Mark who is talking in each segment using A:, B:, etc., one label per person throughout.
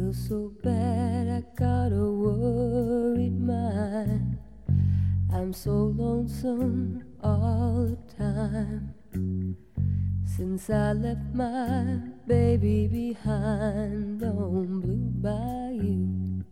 A: feel so bad, I got a worried mind. I'm so lonesome all the time. Since I left my baby behind on Blue Bayou.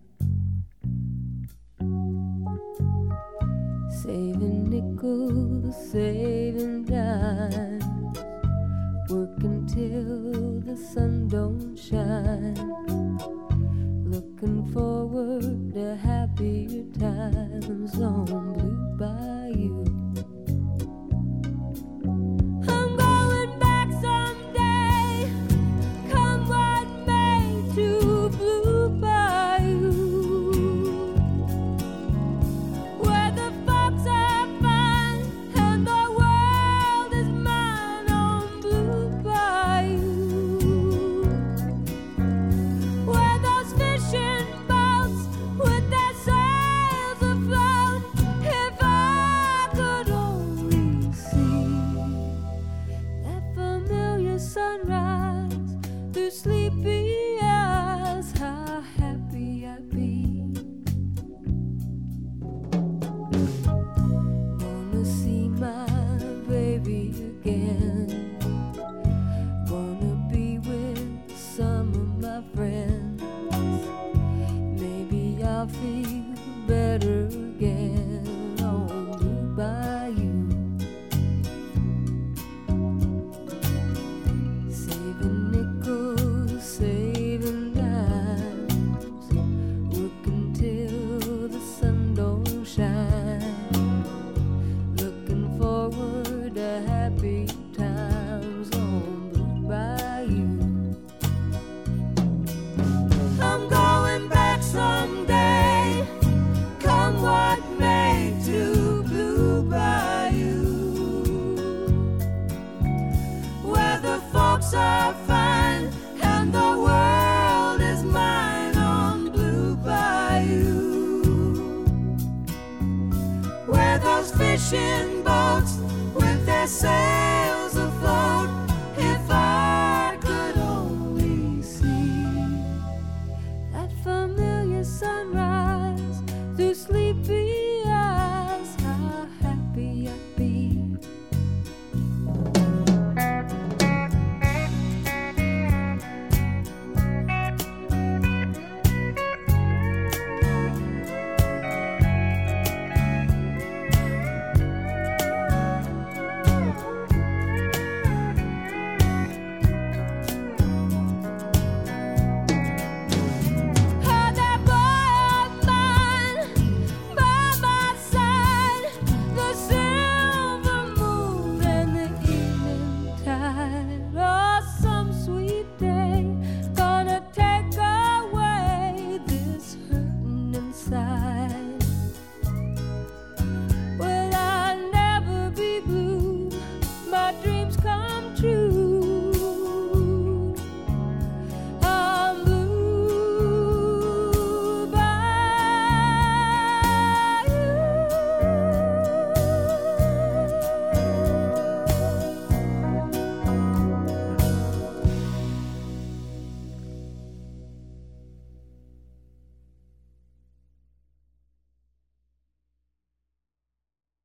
A: Saving nickels, saving dimes, working till the sun don't shine, looking forward to happier times on Blue Bayou. I'm going back someday, come what may, to Blue Bayou, where the folks are fine and the world is mine on Blue Bayou, where those fishing boats with their sails afloat, if I could only see that familiar sunrise through sleepy eyes, how happy I'd be. Wanna see my baby again, wanna be with some of my friends. Maybe I'll feel better again on Blue Bayou. Saving nickels, saving dimes, working till the sun don't shine, looking forward to happy times on Blue Bayou. I'm going back someday, come what may, to Blue Bayou, where the folks are fine and the world is mine on Blue Bayou, where those fishing boats with their sails